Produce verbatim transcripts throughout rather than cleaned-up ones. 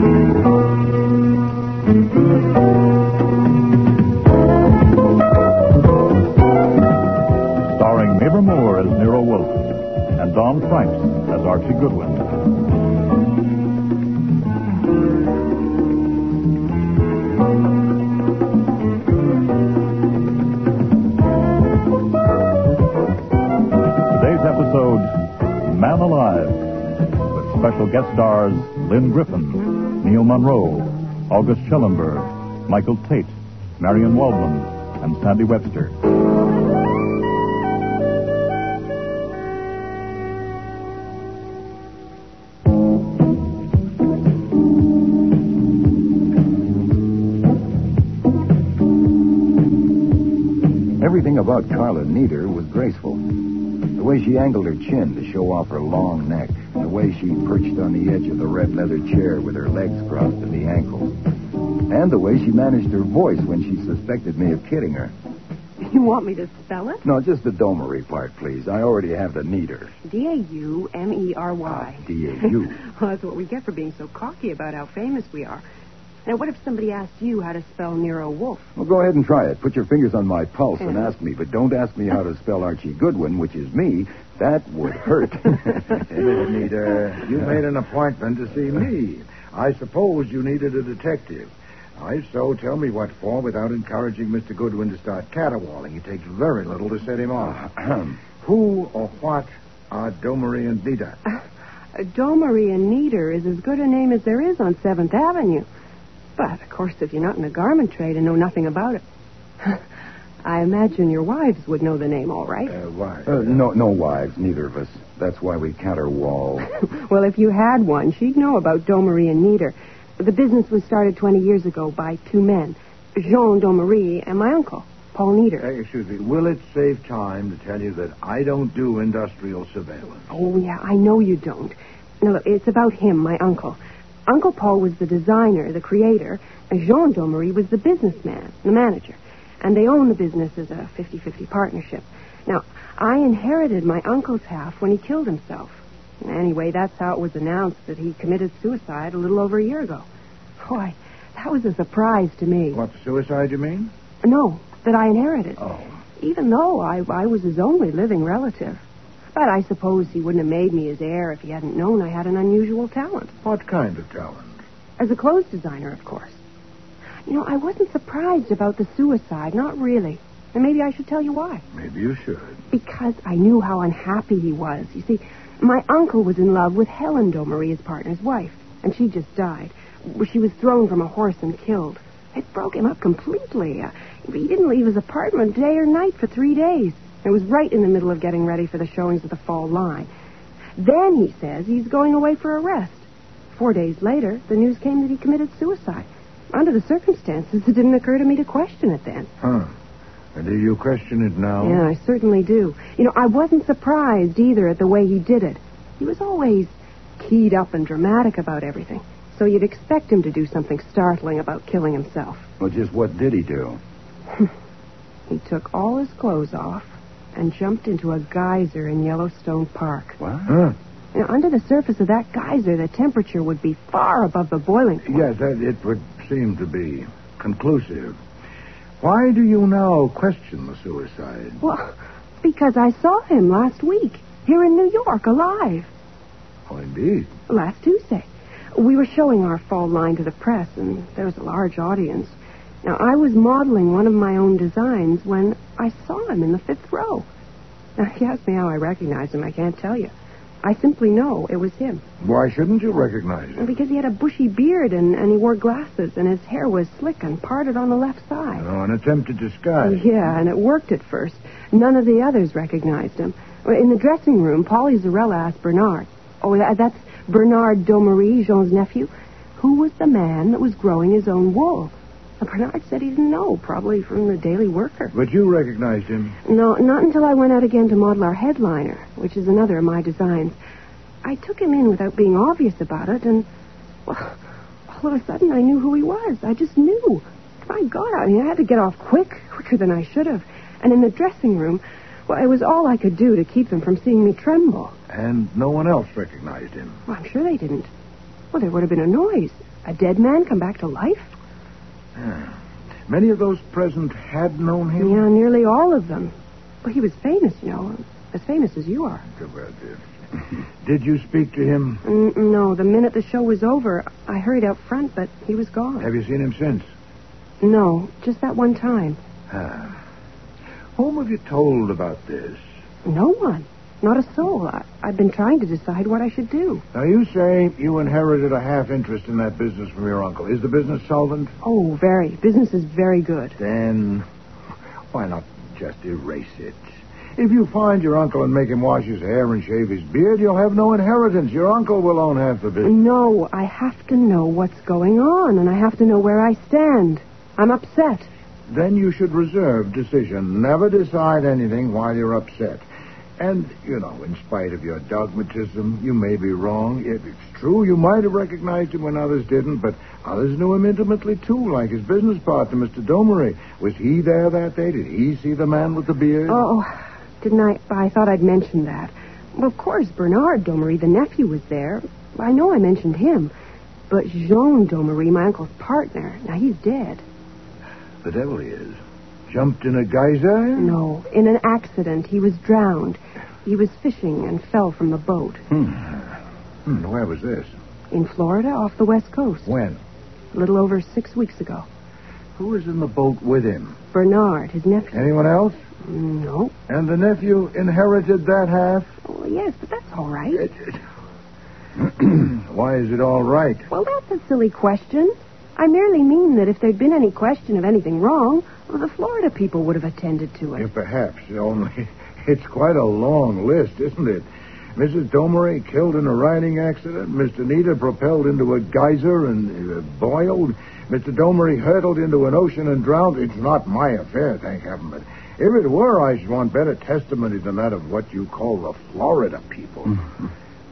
Starring Mavor Moore as Nero Wolfe and Don Franks as Archie Goodwin. Today's episode, Man Alive, with special guest stars Lynn Griffin, Neil Monroe, August Schellenberg, Michael Tate, Marion Waldman, and Sandy Webster. Everything about Carla Nieder was graceful. The way she angled her chin to show off her long neck, the way she perched on the edge of the red leather chair with her legs crossed at the ankles, and the way she managed her voice when she suspected me of kidding her. You want me to spell it? No, just the Domery part, please. I already have the Nieder. D A U M E R Y. Ah, D A U. Well, that's what we get for being so cocky about how famous we are. Now, what if somebody asked you how to spell Nero Wolfe? Well, go ahead and try it. Put your fingers on my pulse and ask me, but don't ask me how to spell Archie Goodwin, which is me. That would hurt. Nieder, you made an appointment to see me. I suppose you needed a detective. If so, tell me what for without encouraging Mister Goodwin to start caterwauling. It takes very little to set him off. Who or what are Domery and Nieder? Uh, Domery and Nieder is as good a name as there is on seventh Avenue. But, of course, if you're not in the garment trade and know nothing about it, I imagine your wives would know the name, all right? Uh, wives? Uh, no, no wives, neither of us. That's why we caterwaul. Well, if you had one, she'd know about Domery and Nieder. The business was started twenty years ago by two men, Jean Domery and my uncle, Paul Nieder. Uh, excuse me. Will it save time to tell you that I don't do industrial surveillance? Oh, yeah, I know you don't. No, look, it's about him, my uncle. Uncle Paul was the designer, the creator, and Jean Domery was the businessman, the manager. And they own the business as a fifty-fifty partnership. Now, I inherited my uncle's half when he killed himself. Anyway, that's how it was announced that he committed suicide a little over a year ago. Boy, that was a surprise to me. What, suicide, you mean? No, that I inherited. Oh. Even though I, I was his only living relative. But I suppose he wouldn't have made me his heir if he hadn't known I had an unusual talent. What kind of talent? As a clothes designer, of course. You know, I wasn't surprised about the suicide, not really. And maybe I should tell you why. Maybe you should. Because I knew how unhappy he was. You see, my uncle was in love with Helen Domery, his partner's wife, and she just died. She was thrown from a horse and killed. It broke him up completely. Uh, he didn't leave his apartment day or night for three days. It was right in the middle of getting ready for the showings of the fall line. Then he says he's going away for a rest. Four days later, the news came that he committed suicide. Under the circumstances, it didn't occur to me to question it then. Huh. And do you question it now? Yeah, I certainly do. You know, I wasn't surprised either at the way he did it. He was always keyed up and dramatic about everything. So you'd expect him to do something startling about killing himself. Well, just what did he do? He took all his clothes off and jumped into a geyser in Yellowstone Park. What? Huh? Now, under the surface of that geyser, the temperature would be far above the boiling point. Yes, that, it would seem to be conclusive. Why do you now question the suicide? Well, because I saw him last week, here in New York, alive. Oh, indeed. Last Tuesday. We were showing our fall line to the press, and there was a large audience. Now, I was modeling one of my own designs when I saw him in the fifth row. Now, if you ask me how I recognized him, I can't tell you. I simply know it was him. Why shouldn't you recognize him? Because he had a bushy beard, and, and he wore glasses, and his hair was slick and parted on the left side. Oh, an attempted disguise. Yeah, and it worked at first. None of the others recognized him. In the dressing room, Polly Zarella asked Bernard. Oh, that's Bernard Domery, Jean's nephew. Who was the man that was growing his own wool? And Bernard said he didn't know, probably from the Daily Worker. But you recognized him? No, not until I went out again to model our headliner, which is another of my designs. I took him in without being obvious about it, and, well, all of a sudden I knew who he was. I just knew. My God, I mean, I had to get off quick, quicker than I should have. And in the dressing room, well, it was all I could do to keep them from seeing me tremble. And no one else recognized him? Well, I'm sure they didn't. Well, there would have been a noise. A dead man come back to life? Yeah. Many of those present had known him? Yeah, nearly all of them. Well, he was famous, you know, as famous as you are. Too bad, dear. Did you speak to him? Mm, no, the minute the show was over, I hurried out front, but he was gone. Have you seen him since? No, just that one time. Ah. Whom have you told about this? No one. Not a soul. I, I've been trying to decide what I should do. Now, you say you inherited a half interest in that business from your uncle. Is the business solvent? Oh, very. Business is very good. Then why not just erase it? If you find your uncle and make him wash his hair and shave his beard, you'll have no inheritance. Your uncle will own half the business. No, I have to know what's going on, and I have to know where I stand. I'm upset. Then you should reserve decision. Never decide anything while you're upset. And, you know, in spite of your dogmatism, you may be wrong. If it's true, you might have recognized him when others didn't, but others knew him intimately, too, like his business partner, Mister Domery. Was he there that day? Did he see the man with the beard? Oh, didn't I? I thought I'd mentioned that. Well, of course, Bernard Domery, the nephew, was there. I know I mentioned him. But Jean Domery, my uncle's partner, now he's dead. The devil he is. Jumped in a geyser? No, in an accident. He was drowned. He was fishing and fell from the boat. Hmm. hmm. Where was this? In Florida, off the west coast. When? A little over six weeks ago. Who was in the boat with him? Bernard, his nephew. Anyone else? No. And the nephew inherited that half? Oh, yes, but that's all right. It, it... Why is it all right? Well, that's a silly question. I merely mean that if there'd been any question of anything wrong, well, the Florida people would have attended to it. Yeah, perhaps. Only it's quite a long list, isn't it? Missus Domery killed in a riding accident. Mister Nita propelled into a geyser and uh, boiled. Mister Domery hurtled into an ocean and drowned. It's not my affair, thank heaven. But if it were, I should want better testimony than that of what you call the Florida people. Mm-hmm.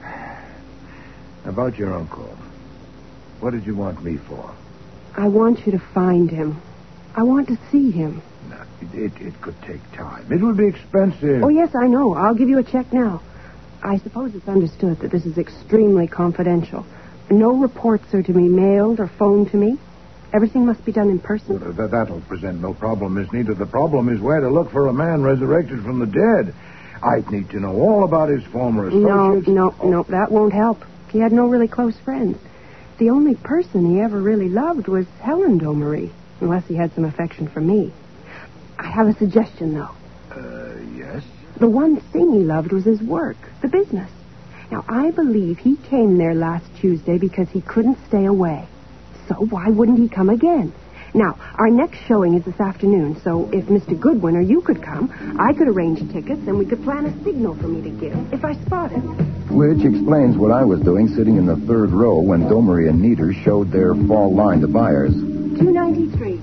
About your uncle. What did you want me for? I want you to find him. I want to see him. No, it, it, it could take time. It would be expensive. Oh, yes, I know. I'll give you a check now. I suppose it's understood that this is extremely confidential. No reports are to be mailed or phoned to me. Everything must be done in person. Well, that, that'll present no problem, Miss Nita. The problem is where to look for a man resurrected from the dead. I'd need to know all about his former associates. No, no, oh. no, that won't help. He had no really close friends. The only person he ever really loved was Helen Domery, unless he had some affection for me. I have a suggestion, though. Uh, yes? The one thing he loved was his work, the business. Now, I believe he came there last Tuesday because he couldn't stay away. So why wouldn't he come again? Now, our next showing is this afternoon, so if Mister Goodwin or you could come, I could arrange tickets and we could plan a signal for me to give if I spot him. Which explains what I was doing sitting in the third row when Domery and Nieder showed their fall line to buyers. two ninety-three.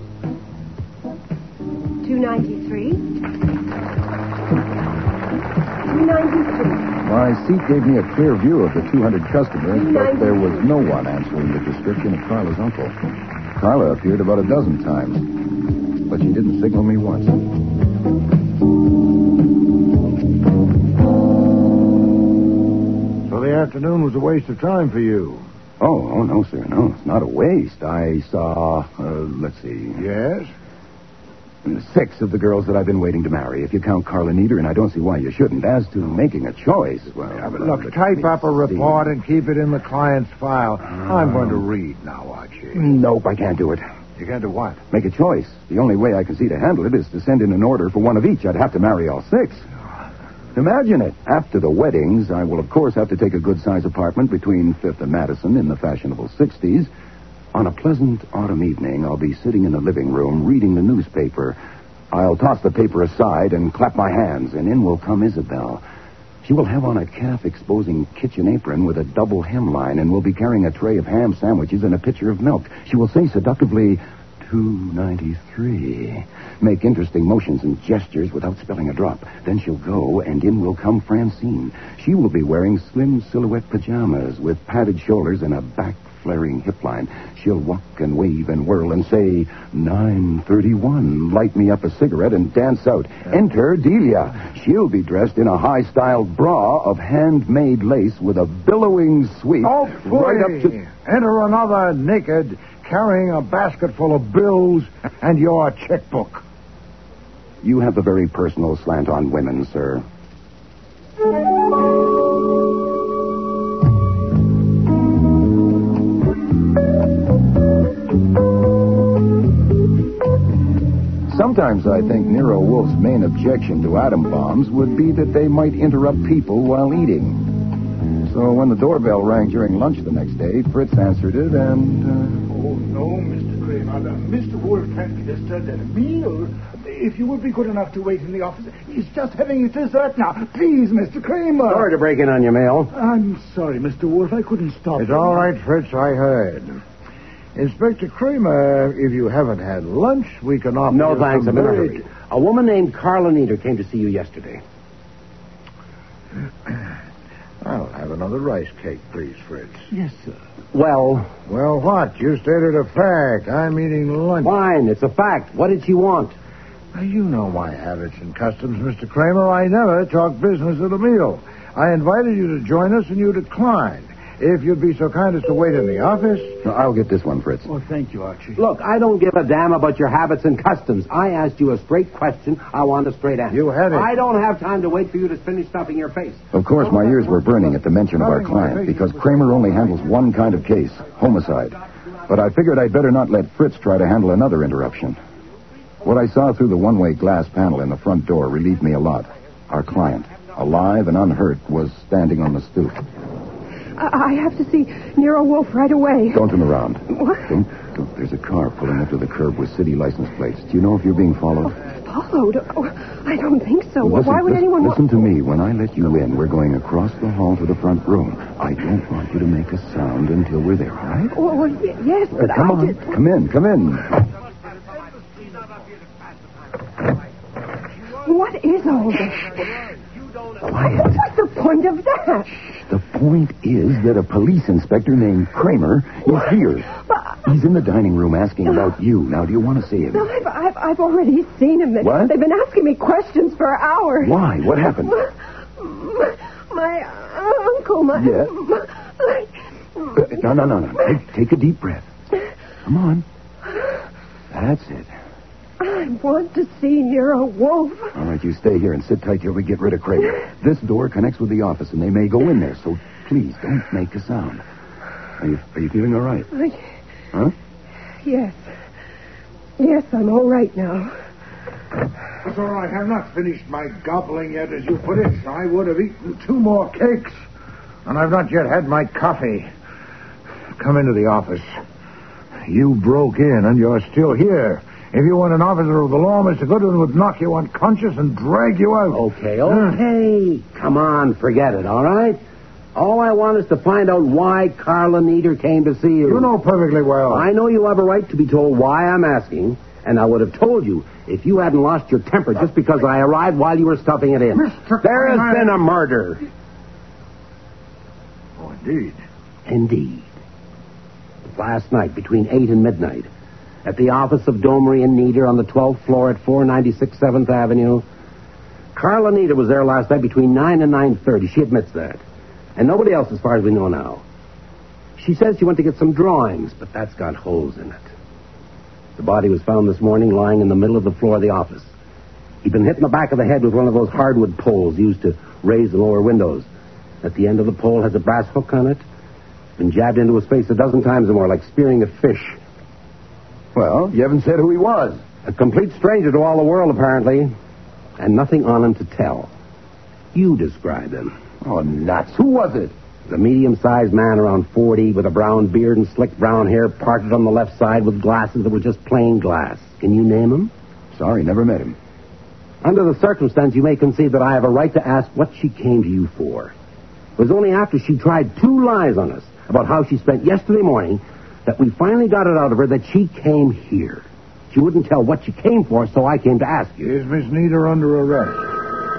two ninety-three. two ninety-three. My seat gave me a clear view of the two hundred customers, but there was no one answering the description of Carla's uncle. Carla appeared about a dozen times, but she didn't signal me once. So the afternoon was a waste of time for you. Oh, oh, no, sir, no. It's not a waste. I saw, uh, let's see. Yes? Six of the girls that I've been waiting to marry, if you count Carla Nieder, and I don't see why you shouldn't. As to making a choice, well... Yeah, but look, type up a report and keep it in the client's file. Uh, I'm going to read now, Archie. Nope, I can't do it. You can't do what? Make a choice. The only way I can see to handle it is to send in an order for one of each. I'd have to marry all six. Imagine it. After the weddings, I will, of course, have to take a good-sized apartment between Fifth and Madison in the fashionable sixties. On a pleasant autumn evening, I'll be sitting in the living room reading the newspaper. I'll toss the paper aside and clap my hands, and in will come Isabel. She will have on a calf-exposing kitchen apron with a double hemline and will be carrying a tray of ham sandwiches and a pitcher of milk. She will say seductively, two ninety-three. Make interesting motions and gestures without spelling a drop. Then she'll go, and in will come Francine. She will be wearing slim silhouette pajamas with padded shoulders and a back-flaring hip line. She'll walk and wave and whirl and say, nine thirty-one. Light me up a cigarette and dance out. Enter Delia. She'll be dressed in a high-styled bra of handmade lace with a billowing sweep Oh, right up to... enter another naked, carrying a basket full of bills and your checkbook. You have a very personal slant on women, sir. Sometimes I think Nero Wolf's main objection to atom bombs would be that they might interrupt people while eating. So when the doorbell rang during lunch the next day, Fritz answered it and... Uh... Oh, no, Mister Kramer. Mister Wolf can't be disturbed at a meal. If you would be good enough to wait in the office. He's just having his dessert now. Please, Mister Kramer. Sorry to break in on your mail. I'm sorry, Mister Wolf. I couldn't stop. It's all right, Fritz. I heard. Inspector Kramer, if you haven't had lunch, we can offer No, you thanks. some I'm in a very- hurry. A woman named Carla Nieder came to see you yesterday. I'll have another rice cake, please, Fritz. Yes, sir. Well, Well, what? You stated a fact. I'm eating lunch. fine. It's a fact. What did she want? Now, you know my habits and customs, Mister Kramer. I never talk business at a meal. I invited you to join us, and you declined. If you'd be so kind as to wait in the office. I'll get this one, Fritz. Oh, thank you, Archie. Look, I don't give a damn about your habits and customs. I asked you a straight question. I want a straight answer. You had it. I don't have time to wait for you to finish stuffing your face. Of course, my ears were burning at the mention of our client, because Kramer only handles one kind of case, homicide. But I figured I'd better not let Fritz try to handle another interruption. What I saw through the one-way glass panel in the front door relieved me a lot. Our client, alive and unhurt, was standing on the stoop. I, I have to see Nero Wolf right away. Don't turn around. What? Don't, don't. There's a car pulling up to the curb with city license plates. Do you know if you're being followed? Followed? Oh, I don't think so. Well, listen, Why would listen, anyone... wa- Listen to me. When I let you in, we're going across the hall to the front room. I don't want you to make a sound until we're there, all right? Well, well, y- yes, Uh, but come I on. just... Come in. Come in. What is all this? Quiet. What's the point of that? The point is that a police inspector named Kramer is here. But He's in the dining room asking about you. Now, do you want to see him? no, I've, I've, I've already seen him. They, What? They've been asking me questions for hours. Why? What happened? My, my uncle, my... Yeah? my- Uh, no, no, no, no. Take, take a deep breath. Come on. That's it. I want to see Nero Wolf. All right, you stay here and sit tight till we get rid of Kramer. This door connects with the office, and they may go in there, so please don't make a sound. Are you, are you feeling all right? I, Huh? yes. Yes, I'm all right now. That's all right. I've not finished my gobbling yet, as you put it. I would have eaten two more cakes. And I've not yet had my coffee. Come into the office. You broke in, and you're still here. If you weren't an officer of the law, Mister Goodwin would knock you unconscious and drag you out. Okay, okay. Come on, forget it, all right? All I want is to find out why Carla Nieder came to see you. You know perfectly well. I know you have a right to be told why I'm asking, and I would have told you if you hadn't lost your temper just because I arrived while you were stuffing it in. Mister There has Kramer. been a murder. Oh, indeed. Indeed. Last night, between eight and midnight, at the office of Domery and Nieder on the twelfth floor at four ninety-six seventh Avenue. Carla Nieder was there last night between nine and nine thirty. She admits that. And nobody else as far as we know now. She says she went to get some drawings, but that's got holes in it. The body was found this morning lying in the middle of the floor of the office. He'd been hit in the back of the head with one of those hardwood poles used to raise the lower windows. At the end of the pole has a brass hook on it. Been jabbed into his face a dozen times or more, like spearing a fish. Well, you haven't said who he was. A complete stranger to all the world, apparently. And nothing on him to tell. You describe him. Oh, nuts. Who was it? The medium-sized man around forty with a brown beard and slick brown hair parted on the left side with glasses that were just plain glass. Can you name him? Sorry, never met him. Under the circumstance, you may concede that I have a right to ask what she came to you for. It was only after she tried two lies on us about how she spent yesterday morning that we finally got it out of her that she came here. She wouldn't tell what she came for, so I came to ask you. Is Miss Nieder under arrest?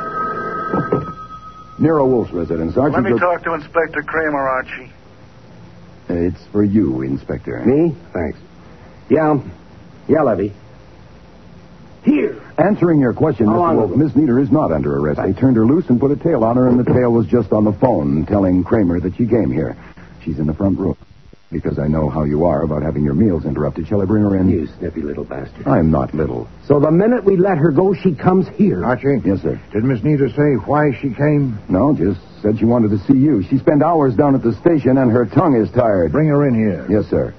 Nero Wolf's residence. Archie Let me Gro- talk to Inspector Kramer, Archie. Uh, It's for you, Inspector. Me? Thanks. Yeah. Yeah, Levy. Here. Answering your question, How Mister long Wolf, ago? Miss Nieder is not under arrest. They turned her loose and put a tail on her, and the tail was just on the phone telling Kramer that she came here. She's in the front room. Because I know how you are about having your meals interrupted. Shall I bring her in? You snippy little bastard. I'm not little. So the minute we let her go, she comes here. Archie? Yes, sir. Did Miss Nita say why she came? No, just said she wanted to see you. She spent hours down at the station, and her tongue is tired. Bring her in here. Yes, sir.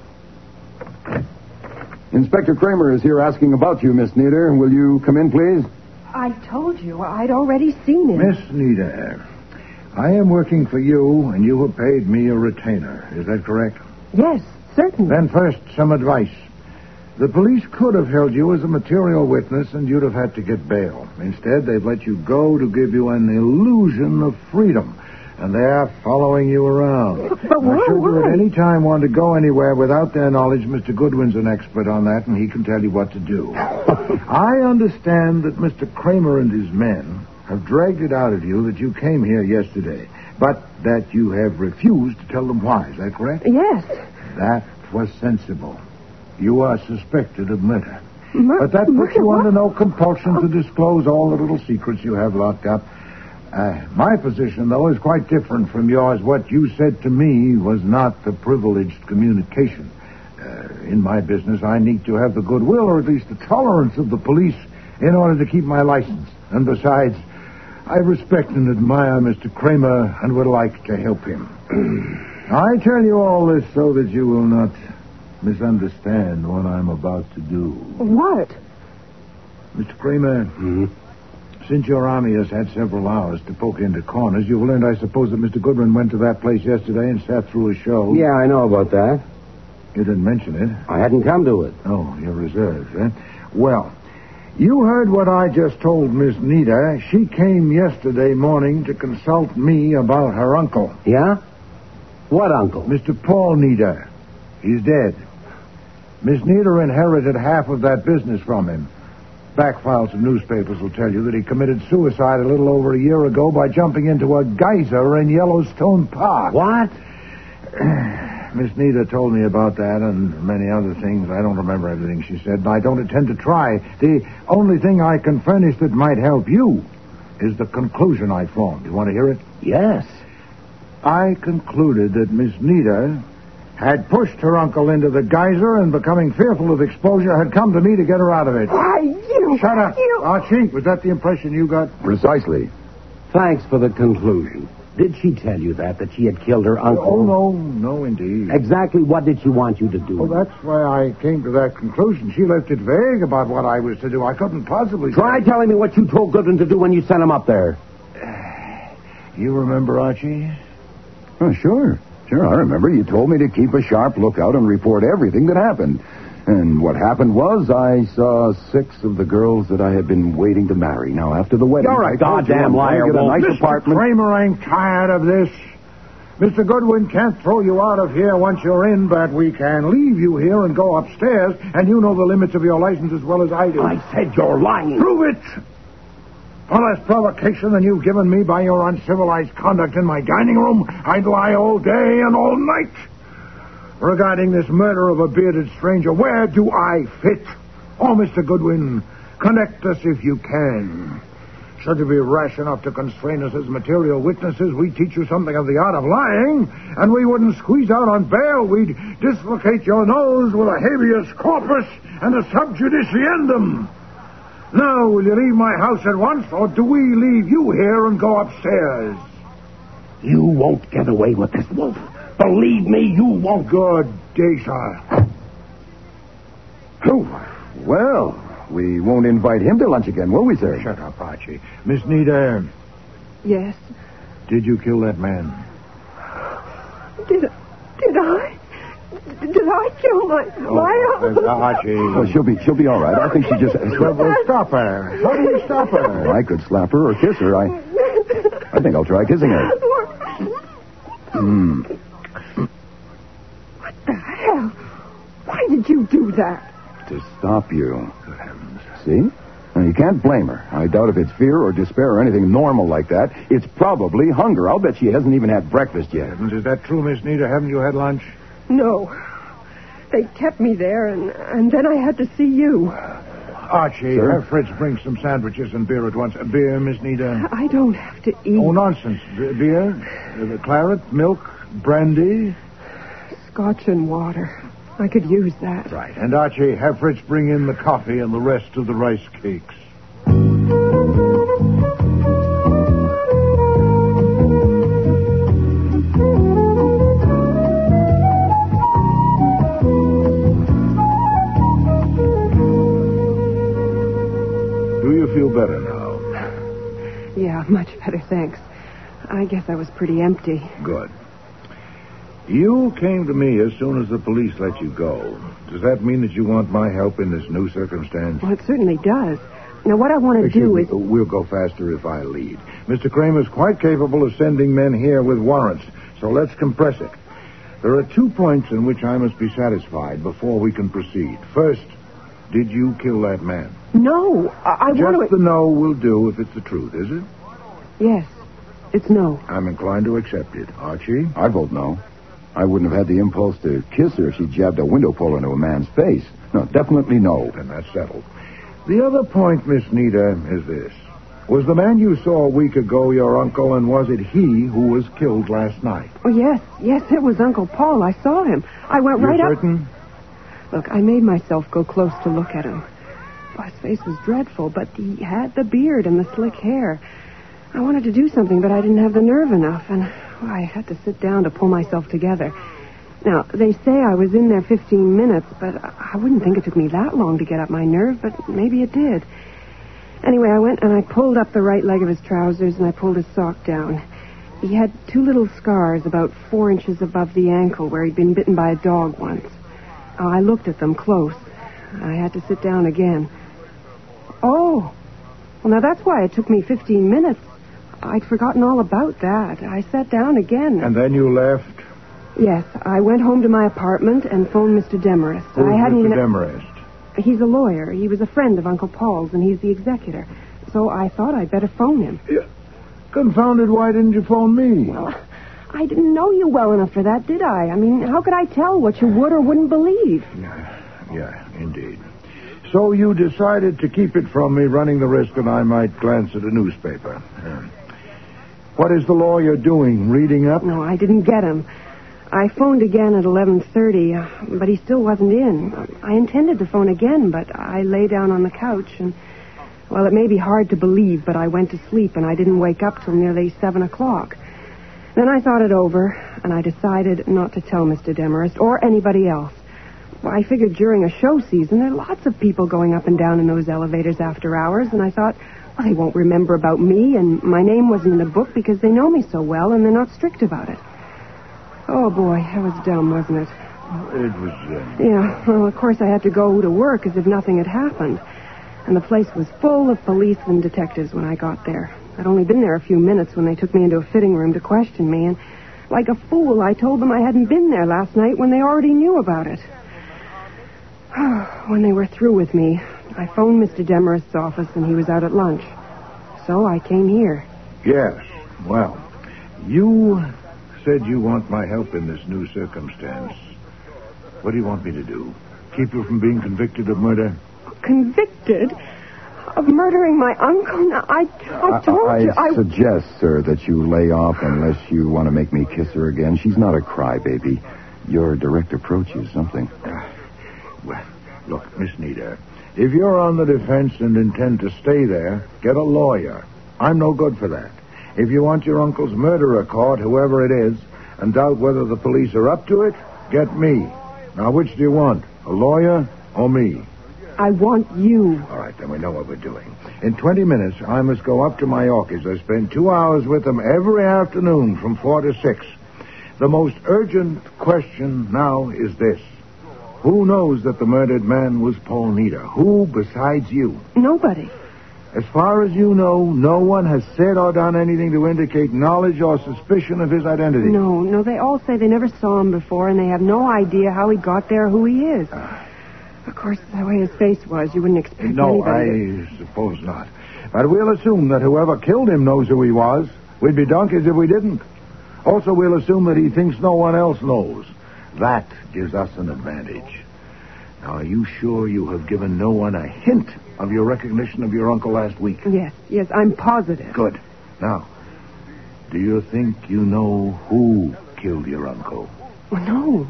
Inspector Kramer is here asking about you, Miss Nita. Will you come in, please? I told you. I'd already seen him. Miss Nita, I am working for you, and you have paid me a retainer. Is that correct? Yes, certainly. Then first, some advice. The police could have held you as a material witness, and you'd have had to get bail. Instead, they've let you go to give you an illusion of freedom. And they're following you around. But why? Now, should you why? at any time want to go anywhere without their knowledge, Mister Goodwin's an expert on that, and he can tell you what to do. I understand that Mister Kramer and his men have dragged it out of you that you came here yesterday, but that you have refused to tell them why. Is that correct? Yes. That was sensible. You are suspected of murder. Mur- but that puts murder you what? under no compulsion to disclose all the little secrets you have locked up. Uh, my position, though, is quite different from yours. What you said to me was not a privileged communication. Uh, in my business, I need to have the goodwill, or at least the tolerance of the police, in order to keep my license. And besides, I respect and admire Mister Kramer and would like to help him. I tell you all this so that you will not misunderstand what I'm about to do. What? Mister Kramer, Mm-hmm. since your army has had several hours to poke into corners, you've learned, I suppose, that Mister Goodwin went to that place yesterday and sat through a show. Yeah, I know about that. You didn't mention it. I hadn't come to it. Oh, you're reserved, eh? Well, you heard what I just told Miss Nita. She came yesterday morning to consult me about her uncle. Yeah? What uncle? Mister Paul Nita. He's dead. Miss Nita inherited half of that business from him. Back files of newspapers will tell you that he committed suicide a little over a year ago by jumping into a geyser in Yellowstone Park. What? Miss Nita told me about that and many other things. I don't remember everything she said, and I don't intend to try. The only thing I can furnish that might help you is the conclusion I formed. You want to hear it? Yes. I concluded that Miss Nita had pushed her uncle into the geyser and, becoming fearful of exposure, had come to me to get her out of it. Why, you... Shut up. You... Archie, was that the impression you got? Precisely. Thanks for the conclusion. Did she tell you that, that she had killed her uncle? Oh, no, no, indeed. Exactly what did she want you to do? Well, that's why I came to that conclusion. She left it vague about what I was to do. I couldn't possibly... Try telling me what you told Goodwin to do when you sent him up there. You remember, Archie? Oh, sure. Sure, I remember. You told me to keep a sharp lookout and report everything that happened. And what happened was I saw six of the girls that I had been waiting to marry. Now, after the wedding... You're a I told you goddamn I'm going liar, to get a Walt. nice Mister apartment. Kramer ain't tired of this. Mister Goodwin can't throw you out of here once you're in, but we can leave you here and go upstairs, and you know the limits of your license as well as I do. I said you're lying. Prove it! For less provocation than you've given me by your uncivilized conduct in my dining room, I'd lie all day and all night. Regarding this murder of a bearded stranger, where do I fit? Oh, Mister Goodwin, connect us if you can. Should you be rash enough to constrain us as material witnesses, we'd teach you something of the art of lying, and we wouldn't squeeze out on bail. We'd dislocate your nose with a habeas corpus and a sub judiceandum. Now, will you leave my house at once, or do we leave you here and go upstairs? You won't get away with this, Wolf. Believe me, you won't. Good day, sir. Oh, well, we won't invite him to lunch again, will we, sir? Shut up, Archie. Miss Nita, Yes. did you kill that man? Did, did I? Did I kill my... my uncle? uh, Archie. Oh, she'll be she'll be all right. I think she just... Well, well, stop her. How do you stop her? I could slap her or kiss her. I I think I'll try kissing her. Hmm. What the hell? Why did you do that? To stop you. See? Now, you can't blame her. I doubt if it's fear or despair or anything normal like that. It's probably hunger. I'll bet she hasn't even had breakfast yet. Is that true, Miss Nita? Haven't you had lunch? No. They kept me there, and, and then I had to see you. Archie, Sir? have Fritz bring some sandwiches and beer at once. Uh, beer, Miss Nita? I don't have to eat. Oh, nonsense. B- beer? Uh, claret? Milk? Brandy? scotch and water. I could use that. Right. And Archie, have Fritz bring in the coffee and the rest of the rice cakes. Do you feel better now? Yeah, much better, thanks. I guess I was pretty empty. Good. You came to me as soon as the police let you go. Does that mean that you want my help in this new circumstance? Well, it certainly does. Now, what I want to Excuse do me, is... We'll go faster if I lead. Mister Kramer's quite capable of sending men here with warrants, so let's compress it. There are two points in which I must be satisfied before we can proceed. First, did you kill that man? No, I, I Just want to... the no will do if it's the truth, is it? Yes, it's no. I'm inclined to accept it. Archie? I vote no. I wouldn't have had the impulse to kiss her if she jabbed a window pole into a man's face. No, definitely no. Then that's settled. The other point, Miss Nita, is this. Was the man you saw a week ago your uncle, and was it he who was killed last night? Oh, yes, yes, it was Uncle Paul. I saw him. I went You're right certain? up... Look, I made myself go close to look at him. Oh, his face was dreadful, but he had the beard and the slick hair. I wanted to do something, but I didn't have the nerve enough, and well, I had to sit down to pull myself together. Now, they say I was in there fifteen minutes, but I wouldn't think it took me that long to get up my nerve, but maybe it did. Anyway, I went and I pulled up the right leg of his trousers, and I pulled his sock down. He had two little scars about four inches above the ankle where he'd been bitten by a dog once. Oh, I looked at them close. I had to sit down again. Oh, well, now that's why it took me fifteen minutes. I'd forgotten all about that. I sat down again. And then you left? Yes, I went home to my apartment and phoned Mister Demarest. Who's I hadn't Mister even... Demarest? He's a lawyer. He was a friend of Uncle Paul's, and he's the executor. So I thought I'd better phone him. Yeah. Confounded, why didn't you phone me? Well, I didn't know you well enough for that, did I? I mean, how could I tell what you would or wouldn't believe? Yeah, yeah, indeed. So you decided to keep it from me, running the risk that I might glance at a newspaper. Yeah. What is the lawyer doing? Reading up? No, I didn't get him. I phoned again at eleven thirty, uh, but he still wasn't in. I intended to phone again, but I lay down on the couch and, well, it may be hard to believe, but I went to sleep and I didn't wake up till nearly seven o'clock. Then I thought it over, and I decided not to tell Mister Demarest or anybody else. Well, I figured during a show season, there are lots of people going up and down in those elevators after hours, and I thought, well, they won't remember about me, and my name wasn't in the book because they know me so well, and they're not strict about it. Oh, boy, that was dumb, wasn't it? It was, uh... Yeah, well, of course I had to go to work as if nothing had happened. And the place was full of police and detectives when I got there. I'd only been there a few minutes when they took me into a fitting room to question me, and like a fool, I told them I hadn't been there last night when they already knew about it. When they were through with me, I phoned Mister Demarest's office, and he was out at lunch. So I came here. Yes, well, you said you want my help in this new circumstance. What do you want me to do? Keep you from being convicted of murder? Convicted of murdering my uncle? Now, I, I told I, you... I I suggest, sir, that you lay off unless you want to make me kiss her again. She's not a crybaby. Your direct approach is something. Uh, well, look, Miss Nita, if you're on the defense and intend to stay there, get a lawyer. I'm no good for that. If you want your uncle's murderer caught, whoever it is, and doubt whether the police are up to it, get me. Now, which do you want, a lawyer or me? I want you. All right, then we know what we're doing. In twenty minutes, I must go up to my Yorkies. I spend two hours with them every afternoon from four to six. The most urgent question now is this. Who knows that the murdered man was Paul Nita? Who besides you? Nobody. As far as you know, no one has said or done anything to indicate knowledge or suspicion of his identity. No, no, they all say they never saw him before, and they have no idea how he got there, who he is. Uh, of course, the way his face was, you wouldn't expect no, anybody... I suppose not. But we'll assume that whoever killed him knows who he was. We'd be donkeys if we didn't. Also, we'll assume that he thinks no one else knows. That gives us an advantage. Now, are you sure you have given no one a hint of your recognition of your uncle last week? Yes, yes, I'm positive. Good. Now, do you think you know who killed your uncle? Oh, no,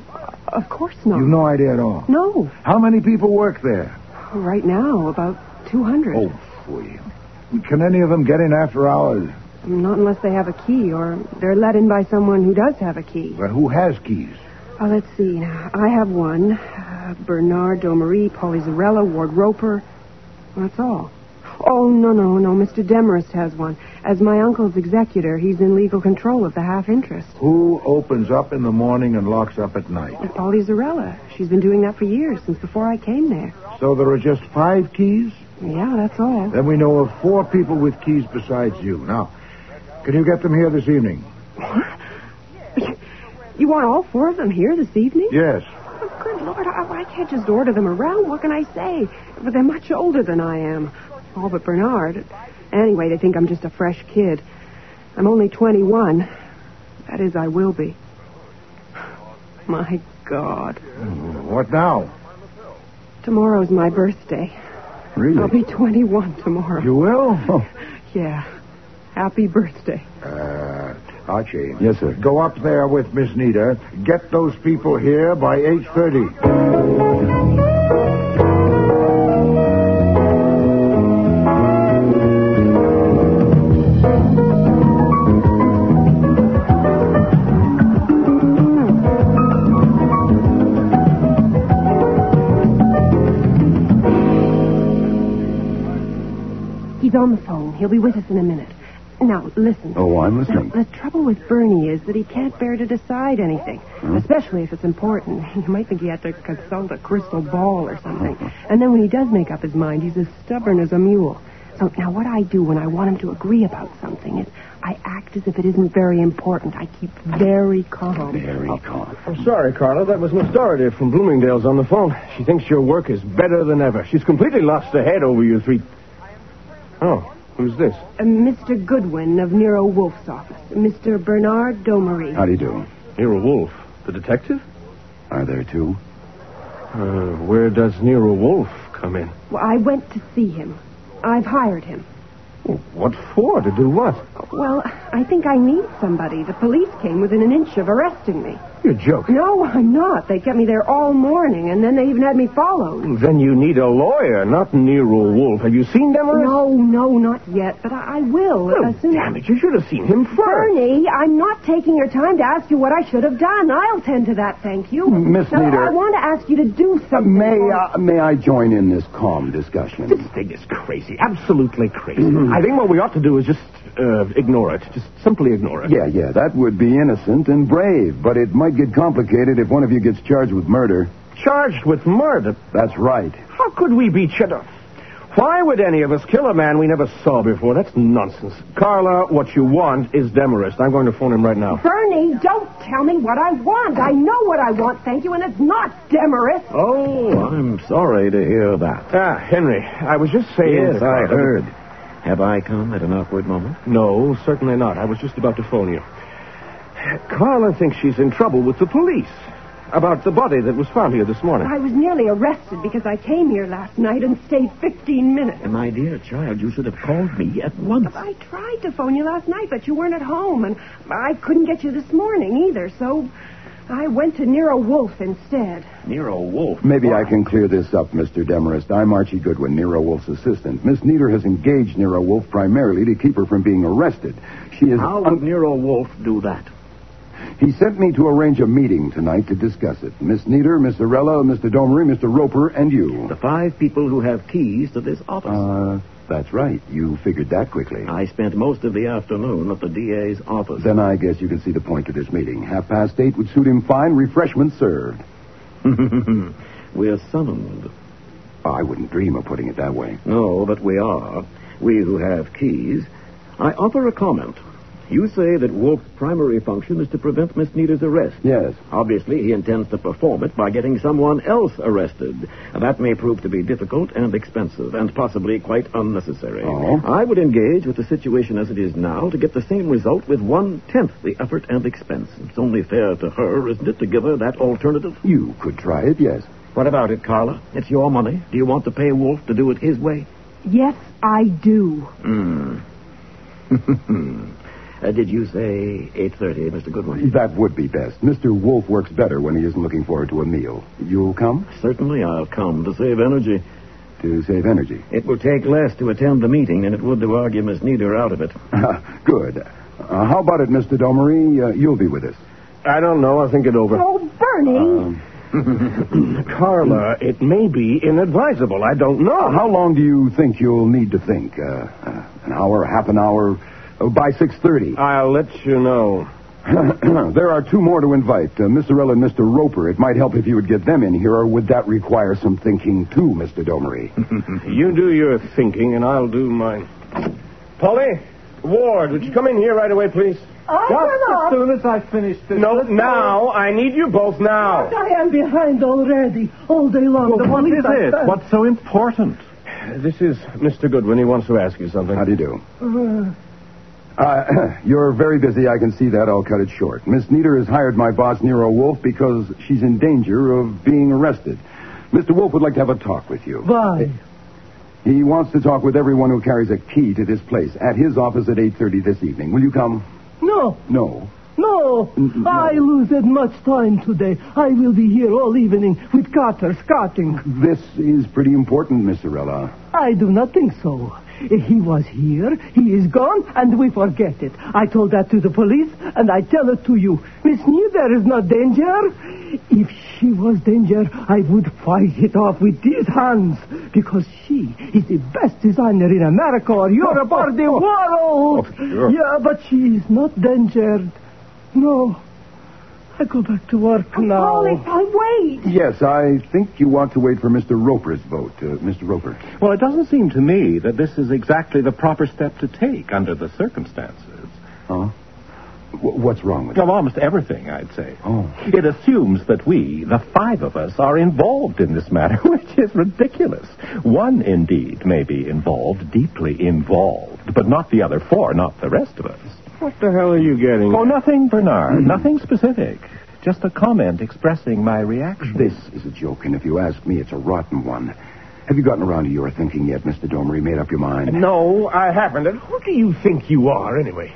Of course not. You've no idea at all? No. How many people work there? Right now, about two hundred. Oh, phooey. Can any of them get in after hours? Not unless they have a key, or they're let in by someone who does have a key. But who has keys? Oh, let's see. Now, I have one. Uh, Bernard Domery, Polly Zarella, Ward Roper. Well, that's all. Oh, no, no, no. Mister Demarest has one. As my uncle's executor, he's in legal control of the half-interest. Who opens up in the morning and locks up at night? Uh, Polly Zarella. She's been doing that for years, since before I came there. So there are just five keys? Yeah, that's all. Then we know of four people with keys besides you. Now, can you get them here this evening? What? You want all four of them here this evening? Yes. Oh, good Lord, I, I can't just order them around. What can I say? But they're much older than I am. All but Bernard. Anyway, they think I'm just a fresh kid. I'm only twenty-one. That is, I will be. My God. What now? Tomorrow's my birthday. Really? I'll be twenty-one tomorrow. You will? Oh. Yeah. Happy birthday. Uh, Archie. Yes, sir. Go up there with Miss Nita. Get those people here by eight thirty. He's on the phone. He'll be with us in a minute. Now, listen. Oh, I'm listening. The trouble with Bernie is that he can't bear to decide anything, Hmm? especially if it's important. You might think he had to consult a crystal ball or something. And then when he does make up his mind, he's as stubborn as a mule. So now what I do when I want him to agree about something is I act as if it isn't very important. I keep very calm. Very calm. I'm sorry, Carla. That was Miss Doherty from Bloomingdale's on the phone. She thinks your work is better than ever. She's completely lost her head over your three... Oh, who's this? Uh, Mister Goodwin of Nero Wolf's office. Mister Bernard Domery. How do you do? Nero Wolf, the detective? Are there two? Uh, where does Nero Wolf come in? Well, I went to see him. I've hired him. What for? To do what? Well, I think I need somebody. The police came within an inch of arresting me. You're joking. No, I'm not. They kept me there all morning, and then they even had me followed. Then you need a lawyer, not Nero Wolf. Have you seen Demarest? No, no, not yet, but I, I will. Well, as soon damn as... it, you should have seen him first. Bernie, I'm not taking your time to ask you what I should have done. I'll tend to that, thank you. Miss Now, Nieder. I want to ask you to do something. May, uh, may I join in this calm discussion? This thing is crazy, absolutely crazy. I think what we ought to do is just uh, ignore it. Just simply ignore it. Yeah, yeah, that would be innocent and brave, but it might get complicated if one of you gets charged with murder. Charged with murder? That's right. How could we be charged? Why would any of us kill a man we never saw before? That's nonsense. Carla, what you want is Demarest. I'm going to phone him right now. Bernie, don't tell me what I want. I know what I want, thank you, and it's not Demarest. Oh, I'm sorry to hear that. Ah, Henry, I was just saying... Yes, I heard. Have I come at an awkward moment? No, certainly not. I was just about to phone you. Carla thinks she's in trouble with the police about the body that was found here this morning. I was nearly arrested because I came here last night and stayed fifteen minutes. My dear child, you should have called me at once. I tried to phone you last night, but you weren't at home, and I couldn't get you this morning either, so I went to Nero Wolf instead. Nero Wolf? Maybe I can clear this up, Mister Demarest. I'm Archie Goodwin, Nero Wolf's assistant. Miss Nieder has engaged Nero Wolf primarily to keep her from being arrested. She is... How would Nero Wolf do that? He sent me to arrange a meeting tonight to discuss it. Miss Nieder, Miss Zarella, Mister Domery, Mister Roper, and you. The five people who have keys to this office. Uh, that's right. You figured that quickly. I spent most of the afternoon at the D A's office. Then I guess you can see the point to this meeting. Half past eight would suit him fine. Refreshments served. We're summoned. Oh, I wouldn't dream of putting it that way. No, but we are. We who have keys. I offer a comment. You say that Wolf's primary function is to prevent Miss Nieder's arrest. Yes. Obviously, he intends to perform it by getting someone else arrested. That may prove to be difficult and expensive, and possibly quite unnecessary. Oh? I would engage with the situation as it is now to get the same result with one-tenth the effort and expense. It's only fair to her, isn't it, to give her that alternative? You could try it, yes. What about it, Carla? It's your money. Do you want to pay Wolf to do it his way? Yes, I do. Hmm. Uh, did you say eight thirty, Mister Goodwin? That would be best. Mister Wolf works better when he isn't looking forward to a meal. You'll come? Certainly I'll come to save energy. To save energy. It will take less to attend the meeting than it would to argue Miss Needer out of it. Good. Uh, how about it, Mister Domery? Uh, you'll be with us. I don't know. I'll think it over. Oh, Bernie! Um, Carla, it may be inadvisable. I don't know. How long do you think you'll need to think? Uh, uh, an hour, half an hour? Uh, by six thirty. I'll let you know. There are two more to invite, uh, Mister Ell and Mister Roper. It might help if you would get them in here, or would that require some thinking, too, Mister Domery? You do your thinking, and I'll do mine. Polly, Ward, would you come in here right away, please? Just as soon as I finish this. No, now. I need you both now. I am behind already, all day long. Well, the what police is are it? done. What's so important? This is Mister Goodwin. He wants to ask you something. How do you do? Uh, Uh, you're very busy. I can see that. I'll cut it short. Miss Needer has hired my boss, Nero Wolf, because she's in danger of being arrested. Mister Wolf would like to have a talk with you. why? He wants to talk with everyone who carries a key to this place at his office at eight thirty this evening. Will you come? No, No. no. no. I lose that much time today. I will be here all evening with Carter scouting. This is pretty important, Miss Sorella. I do not think so. He was here, he is gone, and we forget it. I told that to the police, and I tell it to you. Miss Needer is not danger. If she was danger, I would fight it off with these hands, because she is the best designer in America or Europe or the world. Oh, sure. Yeah, but she is not dangered. No. I go back to work now. Polly, I'll wait. Yes, I think you want to wait for Mister Roper's vote. Uh, Mister Roper. Well, it doesn't seem to me that this is exactly the proper step to take under the circumstances. Huh? W- what's wrong with it? Of almost everything, I'd say. Oh. It assumes that we, the five of us, are involved in this matter, which is ridiculous. One, indeed, may be involved, deeply involved, but not the other four, not the rest of us. What the hell are you getting? Oh, nothing, Bernard. Nothing specific. Just a comment expressing my reaction. This is a joke, and if you ask me, it's a rotten one. Have you gotten around to your thinking yet, Mister Domery? Made up your mind? No, I haven't. And who do you think you are, anyway?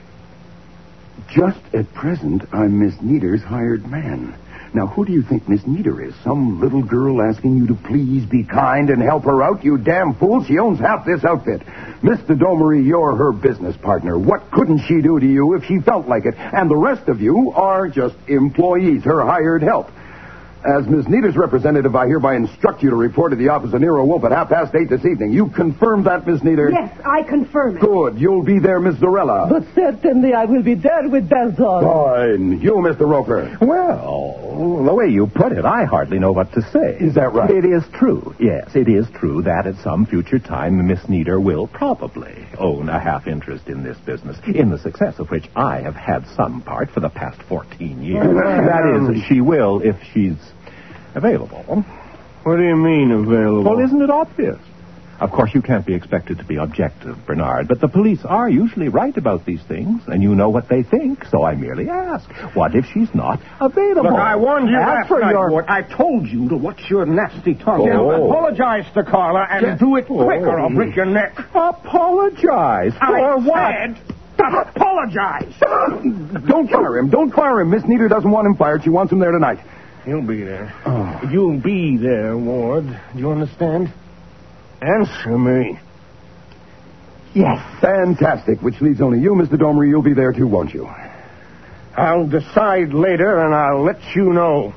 Just at present, I'm Miss Needer's hired man. Now, who do you think Miss Needer is? Some little girl asking you to please be kind and help her out? You damn fool. She owns half this outfit. Mister Domery, you're her business partner. What couldn't she do to you if she felt like it? And the rest of you are just employees, her hired help. As Miss Needer's representative, I hereby instruct you to report to the office of Nero Wolf at half past eight this evening. You confirm that, Miss Needer? Yes, I confirm it. Good. You'll be there, Miss Zorella. But certainly I will be there with Belzon. Fine. You, Mister Roper. Well, the way you put it, I hardly know what to say. Is that right? It is true, yes. It is true that at some future time, Miss Needer will probably own a half interest in this business, in the success of which I have had some part for the past fourteen years. That is, she will if she's available. What do you mean, available? Well, isn't it obvious? Of course, you can't be expected to be objective, Bernard, but the police are usually right about these things, and you know what they think, so I merely ask, what if she's not available? Look, I warned you As last for night, your... Ward. I told you to watch your nasty tongue. Oh. Now, apologize to Carla and Yeah. do it quick, or I'll Oh. break your neck. Apologize? For I what? said, apologize. Don't fire him. Don't fire him. Miss Needer doesn't want him fired. She wants him there tonight. You'll be there. Oh. You'll be there, Ward. Do you understand? Answer me. Yes. Fantastic. Which leaves only you, Mister Domery. You'll be there, too, won't you? I'll decide later, and I'll let you know.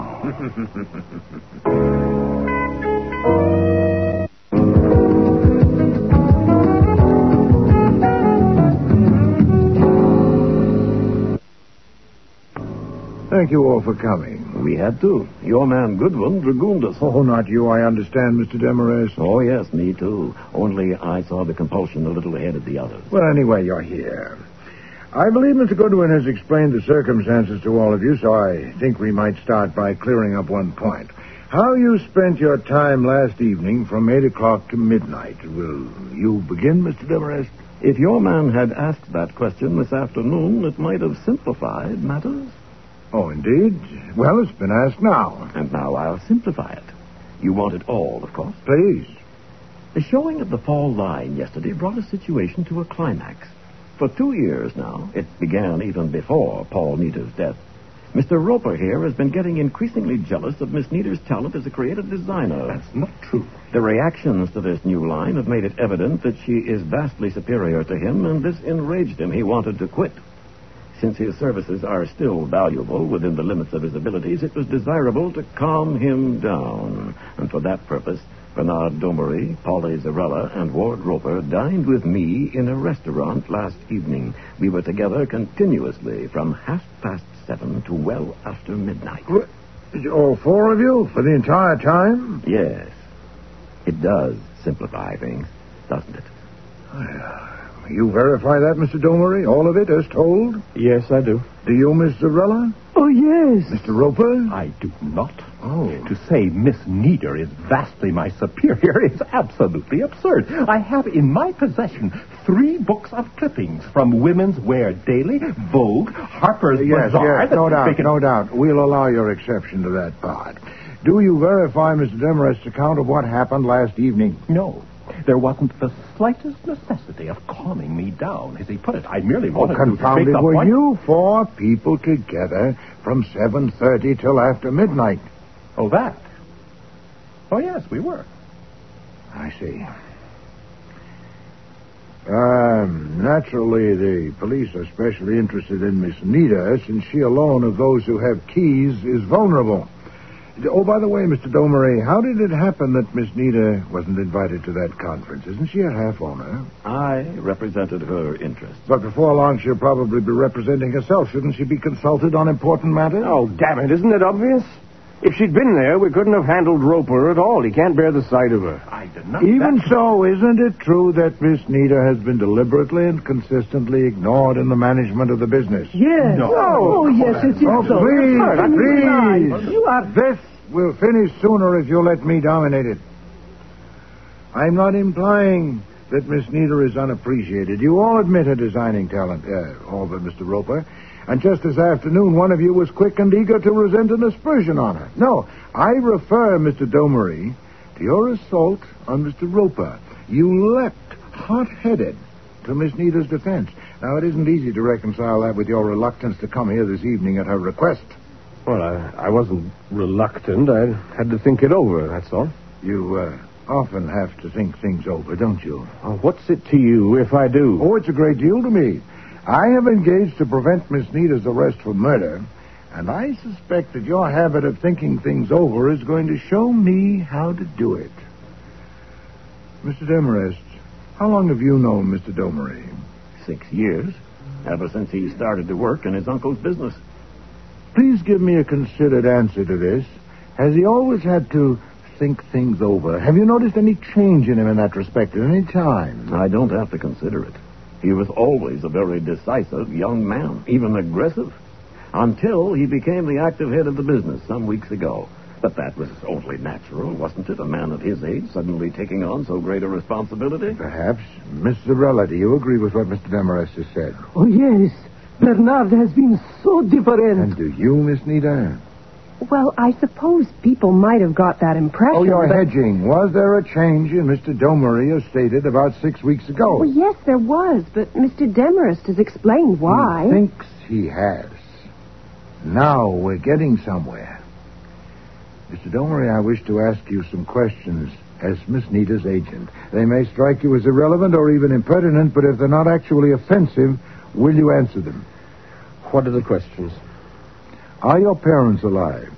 Thank you all for coming. We had to. Your man Goodwin dragooned us. Oh, not you, I understand, Mister Demarest. Oh, yes, me too. Only I saw the compulsion a little ahead of the others. Well, anyway, you're here. I believe Mister Goodwin has explained the circumstances to all of you, so I think we might start by clearing up one point. How you spent your time last evening from eight o'clock to midnight. Will you begin, Mister Demarest? If your man had asked that question this afternoon, it might have simplified matters. Oh, indeed? Well, it's been asked now. And now I'll simplify it. You want it all, of course. Please. The showing of the fall line yesterday brought a situation to a climax. For two years now, it began even before Paul Nieder's death, Mister Roper here has been getting increasingly jealous of Miss Nieder's talent as a creative designer. That's not true. The reactions to this new line have made it evident that she is vastly superior to him, and this enraged him. He wanted to quit. Since his services are still valuable within the limits of his abilities, it was desirable to calm him down. And for that purpose, Bernard Domery, Polly Zarella, and Ward Roper dined with me in a restaurant last evening. We were together continuously from half past seven to well after midnight. What? All four of you for the entire time? Yes. It does simplify things, doesn't it? You verify that, Mister Domery? All of it, as told? Yes, I do. Do you, Miss Zarella? Oh, yes. Mister Roper? I do not. Oh. To say Miss Nieder is vastly my superior is absolutely absurd. I have in my possession three books of clippings from Women's Wear Daily, Vogue, Harper's Yes, Bazaar. yes, no that doubt, make it- no doubt. We'll allow your exception to that part. Do you verify Mister Demarest's account of what happened last evening? No. There wasn't the slightest necessity of calming me down, as he put it. I merely Oh, wanted to confound make it, the were point. you four people together from seven thirty till after midnight? Oh, that? Oh, yes, we were. I see. Um, naturally, the police are especially interested in Miss Nita, since she alone of those who have keys is vulnerable. Oh, by the way, Mister Domery, how did it happen that Miss Nita wasn't invited to that conference? Isn't she a half-owner? I represented her interests. But before long, she'll probably be representing herself. Shouldn't she be consulted on important matters? Oh, damn it, isn't it obvious? If she'd been there, we couldn't have handled Roper at all. He can't bear the sight of her. I did not. Even that- so, isn't it true that Miss Nita has been deliberately and consistently ignored in the management of the business? Yes. No. Oh, yes, it is Oh, so. please, Pardon me, please. Bernard. You are... This will finish sooner if you let me dominate it. I'm not implying that Miss Nita is unappreciated. You all admit her designing talent, uh, all but Mister Roper. And just this afternoon, one of you was quick and eager to resent an aspersion on her. No, I refer, Mister Domery, to your assault on Mister Roper. You leapt hot-headed to Miss Nita's defense. Now, it isn't easy to reconcile that with your reluctance to come here this evening at her request. Well, I, I wasn't reluctant. I had to think it over, that's all. You uh, often have to think things over, don't you? Oh, what's it to you if I do? Oh, it's a great deal to me. I have engaged to prevent Miss Nita's arrest for murder, and I suspect that your habit of thinking things over is going to show me how to do it. Mister Demarest, how long have you known Mister Domery? Six years, ever since he started to work in his uncle's business. Please give me a considered answer to this. Has he always had to think things over? Have you noticed any change in him in that respect at any time? I don't have to consider it. He was always a very decisive young man, even aggressive, until he became the active head of the business some weeks ago. But that was only natural, wasn't it? A man of his age suddenly taking on so great a responsibility? Perhaps. Miss Zarella, do you agree with what Mister Demarest has said? Oh, yes. Bernard has been so different. And do you, Miss Nita? Well, I suppose people might have got that impression. Oh, you're but... hedging. Was there a change in Mister Domery as stated about six weeks ago? Well, yes, there was, but Mister Demarest has explained why. He thinks he has. Now we're getting somewhere. Mister Domery, I wish to ask you some questions as Miss Nita's agent. They may strike you as irrelevant or even impertinent, but if they're not actually offensive, will you answer them? What are the questions? Are your parents alive?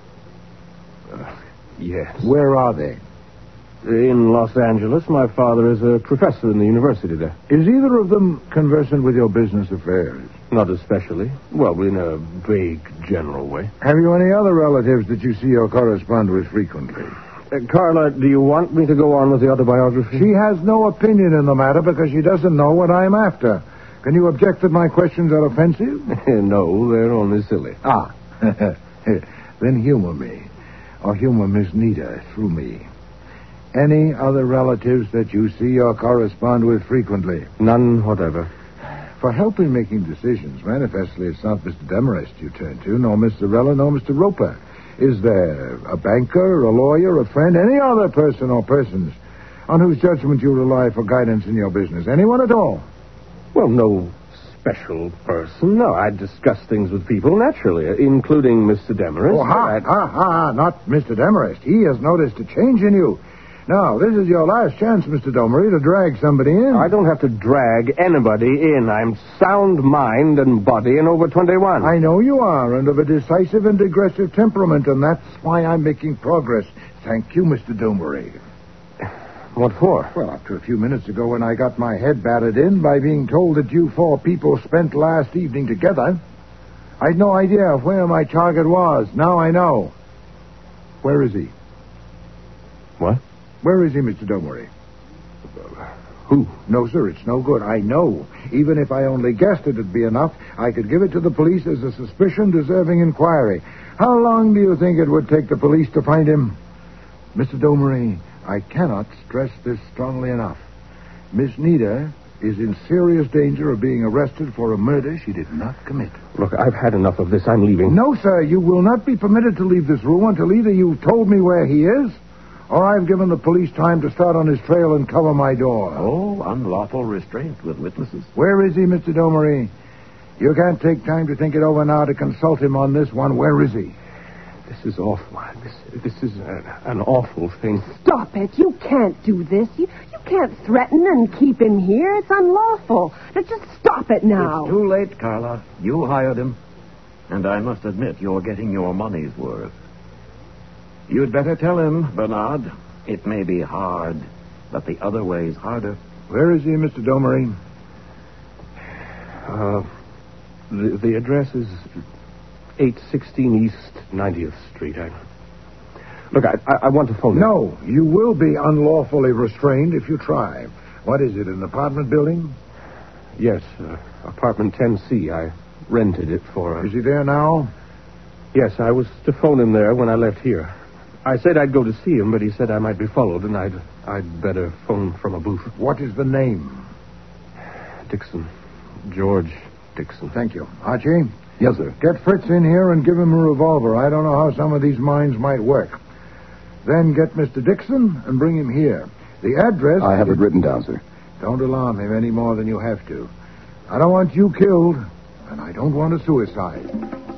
Uh, yes. Where are they? In Los Angeles. My father is a professor in the university there. Is either of them conversant with your business affairs? Not especially. Well, in a vague, general way. Have you any other relatives that you see or correspond with frequently? Uh, Carla, do you want me to go on with the autobiography? She has no opinion in the matter because she doesn't know what I'm after. Can you object that my questions are offensive? No, they're only silly. Ah. Then humor me. Or humor Miss Nita through me. Any other relatives that you see or correspond with frequently? None whatever. For help in making decisions, manifestly it's not Mister Demarest you turn to, nor Miss Zarella, nor Mister Roper. Is there a banker, a lawyer, a friend, any other person or persons on whose judgment you rely for guidance in your business? Anyone at all? Well, no special person. No, I discuss things with people naturally, including Mister Demarest. Oh, ha, I'd... ha, ha, not Mister Demarest. He has noticed a change in you. Now, this is your last chance, Mister Domery, to drag somebody in. I don't have to drag anybody in. I'm sound mind and body and over twenty-one. I know you are, and of a decisive and aggressive temperament, and that's why I'm making progress. Thank you, Mister Domery. What for? Well, up to a few minutes ago when I got my head battered in by being told that you four people spent last evening together, I had no idea of where my target was. Now I know. Where is he? What? Where is he, Mister Domery? Who? No, sir, it's no good. I know. Even if I only guessed it'd be enough, I could give it to the police as a suspicion-deserving inquiry. How long do you think it would take the police to find him? Mister Domery, I cannot stress this strongly enough. Miss Nita is in serious danger of being arrested for a murder she did not commit. Look, I've had enough of this. I'm leaving. No, sir, you will not be permitted to leave this room until either you've told me where he is, or I've given the police time to start on his trail and cover my door. Oh, unlawful restraint with witnesses. Where is he, Mister Domery? You can't take time to think it over now to consult him on this one. Where is he? This is awful. This, this is a, an awful thing. Stop it. You can't do this. You, you can't threaten and keep him here. It's unlawful. Now, just stop it now. It's too late, Carla. You hired him. And I must admit, you're getting your money's worth. You'd better tell him, Bernard. It may be hard, but the other way's harder. Where is he, Mister Domery? Uh, the, the address is eight sixteen East ninetieth Street. I... Look, I, I, I want to phone him. No, you will be unlawfully restrained if you try. What is it, an apartment building? Yes, uh, apartment ten C. I rented it for... Is he there now? Yes, I was to phone him there when I left here. I said I'd go to see him, but he said I might be followed, and I'd I'd better phone from a booth. What is the name? Dixon. George Dixon. Thank you. Archie? Yes, sir. Get Fritz in here and give him a revolver. I don't know how some of these minds might work. Then get Mister Dixon and bring him here. The address... I have is... it written down, sir. Don't alarm him any more than you have to. I don't want you killed, and I don't want a suicide.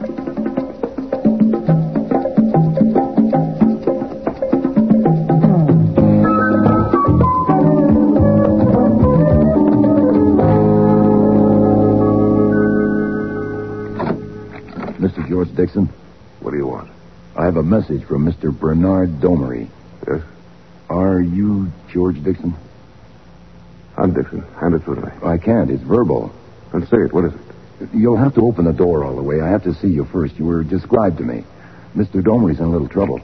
Mister George Dixon? What do you want? I have a message from Mister Bernard Domery. Yes? Are you George Dixon? I'm Dixon. Hand it through to me. I can't. It's verbal. Then say it. What is it? You'll have to open the door all the way. I have to see you first. You were described to me. Mister Domery's in a little trouble.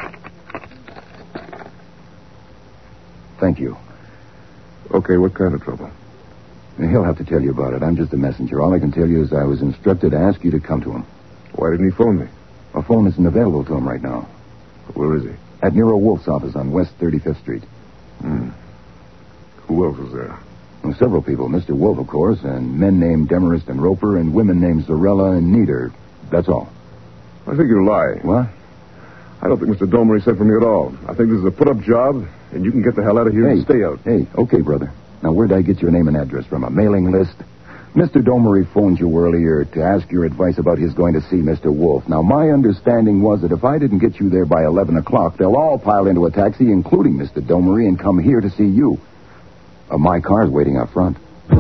Thank you. Okay, what kind of trouble? He'll have to tell you about it. I'm just a messenger. All I can tell you is I was instructed to ask you to come to him. Why didn't he phone me? A phone isn't available to him right now. Where is he? At Nero Wolf's office on West thirty-fifth Street. Hmm. Who else is there? Well, several people. Mister Wolf, of course, and men named Demarest and Roper, and women named Zorella and Nieder. That's all. I think you lie. What? I don't think Mister Domery sent for me at all. I think this is a put-up job, and you can get the hell out of here hey, and stay out. Hey, okay, brother. Now, where'd I get your name and address from? A mailing list? Mister Domery phoned you earlier to ask your advice about his going to see Mister Wolf. Now, my understanding was that if I didn't get you there by eleven o'clock, they'll all pile into a taxi, including Mister Domery, and come here to see you. Uh, my car's waiting out front.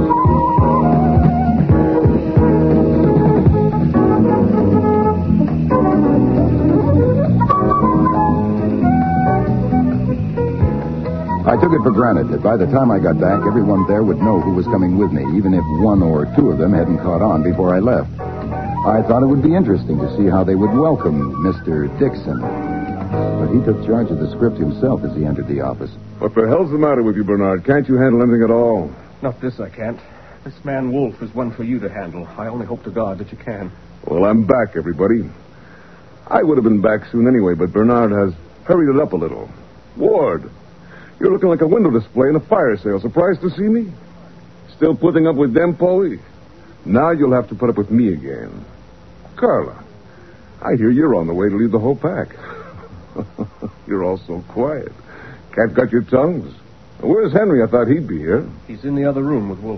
I took it for granted that by the time I got back, everyone there would know who was coming with me, even if one or two of them hadn't caught on before I left. I thought it would be interesting to see how they would welcome Mister Dixon. But he took charge of the script himself as he entered the office. What the hell's the matter with you, Bernard? Can't you handle anything at all? Not this, I can't. This man Wolf is one for you to handle. I only hope to God that you can. Well, I'm back, everybody. I would have been back soon anyway, but Bernard has hurried it up a little. Ward, you're looking like a window display in a fire sale. Surprised to see me? Still putting up with them, Polly? Now you'll have to put up with me again. Carla, I hear you're on the way to lead the whole pack. You're all so quiet. Can't got your tongues. Where's Henry? I thought he'd be here. He's in the other room with Wolf.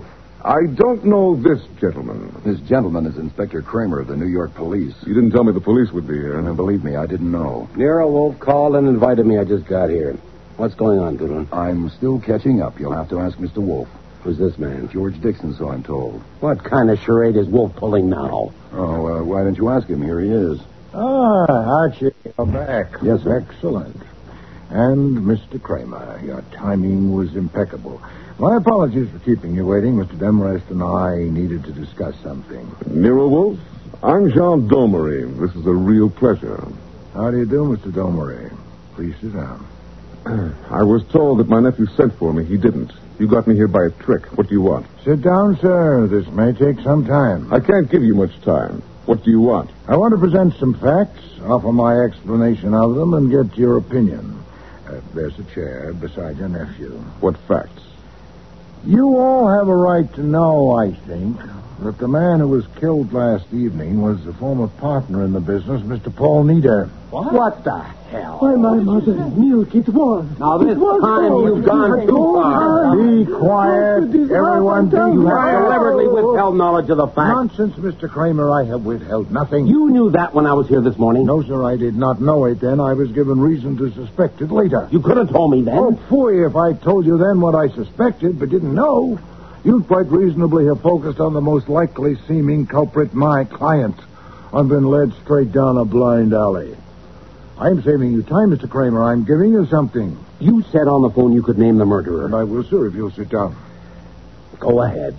I don't know this gentleman. This gentleman is Inspector Kramer of the New York Police. You didn't tell me the police would be here. And believe me, I didn't know. Nero Wolf called and invited me. I just got here. What's going on, Goodwin? I'm still catching up. You'll have to ask Mister Wolf. Who's this man? George Dixon, so I'm told. What kind of charade is Wolf pulling now? Oh, uh, why don't you ask him? Here he is. Ah, Archie, you're back. Yes, sir. Excellent. And Mister Kramer, your timing was impeccable. My apologies for keeping you waiting. Mister Demarest and I needed to discuss something. Nero Wolf, I'm Jean Domery. This is a real pleasure. How do you do, Mister Domery? Please sit down. I was told that my nephew sent for me. He didn't. You got me here by a trick. What do you want? Sit down, sir. This may take some time. I can't give you much time. What do you want? I want to present some facts, offer my explanation of them, and get your opinion. Uh, there's a chair beside your nephew. What facts? You all have a right to know, I think, that the man who was killed last evening was the former partner in the business, Mister Paul Nieder. What? What the hell? Why, my mother's milk, it was. Now, this it was time gold. you've gone too far. Be quiet. Everyone be You have quiet. deliberately withheld knowledge of the facts. Nonsense, Mister Kramer. I have withheld nothing. You knew that when I was here this morning? No, sir, I did not know it then. I was given reason to suspect it later. You could have told me then. Oh, phooey, if I told you then what I suspected but didn't know. You'd quite reasonably have focused on the most likely seeming culprit, my client. I've been led straight down a blind alley. I'm saving you time, Mister Kramer. I'm giving you something. You said on the phone you could name the murderer. And I will, sir, if you'll sit down. Go ahead.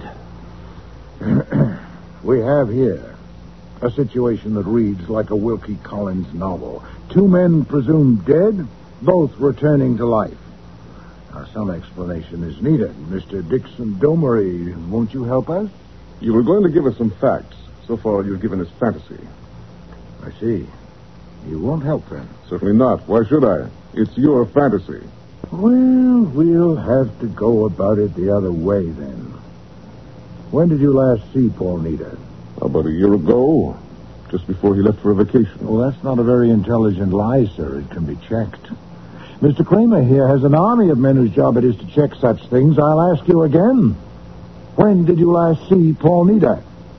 We have here a situation that reads like a Wilkie Collins novel. Two men presumed dead, both returning to life. Now, some explanation is needed. Mister Dixon Domery, won't you help us? You were going to give us some facts. So far, you've given us fantasy. I see. You won't help, then? Certainly not. Why should I? It's your fantasy. Well, we'll have to go about it the other way, then. When did you last see Paul Nieder? About a year ago, just before he left for a vacation. Well, that's not a very intelligent lie, sir. It can be checked. Mister Kramer here has an army of men whose job it is to check such things. I'll ask you again. When did you last see Paul Nieder?